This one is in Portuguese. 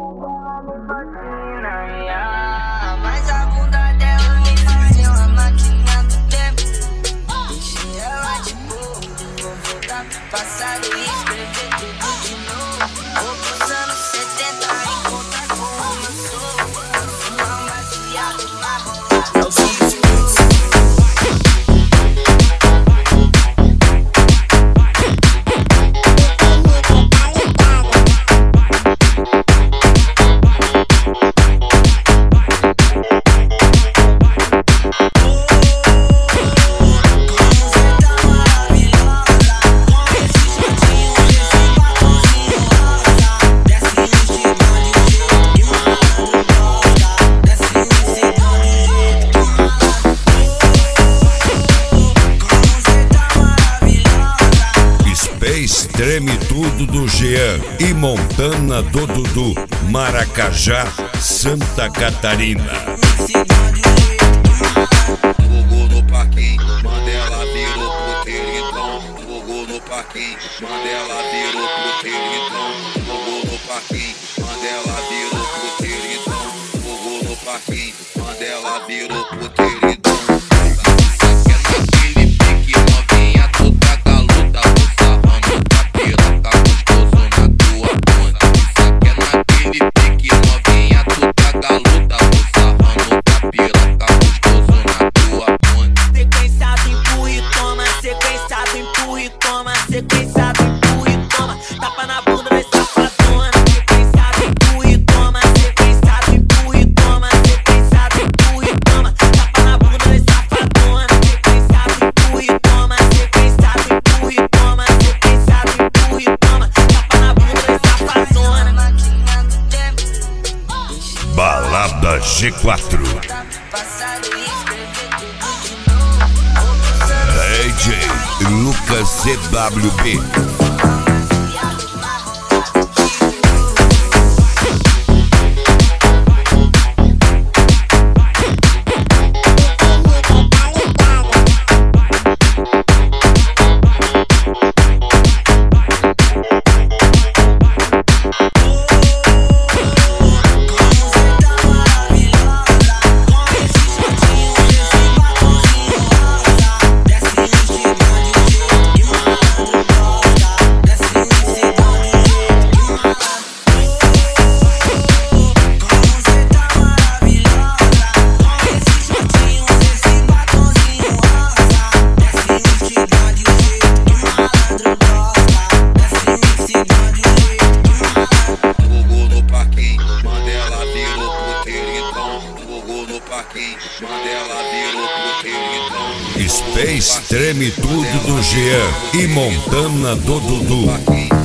Mas a bunda dela me fazia uma máquina do tempo. Enchi ela de burro, vou voltar pro passado e escrever tudo de novo. Vou pros anos 70 e contar como eu sou. Fumar um baseado na rolada. Treme tudo do Jean e Montana do Dudu, Maracajá, Santa Catarina. Jogou no parquinho, Mandela virou puteirão. Jogou no parquinho, Mandela virou puteirão. Jogou no parquinho, Mandela virou puteirão. Jogou no parquinho, Mandela virou puteirão. Sequenciado, empurra e toma, tapa na bunda das safadonas. Sequenciado, empurra e toma, sequenciado, empurra e toma, sequenciado, empurra e toma, tapa na bunda das safadonas. Sequenciado, empurra e toma, sequenciado, empurra e toma, sequenciado, empurra e toma, tapa na bunda das safadonas. Balada G4. DJ Lucas CWB. Mandela virou puteirão. Space treme tudo do Jean e Montana do Dudu.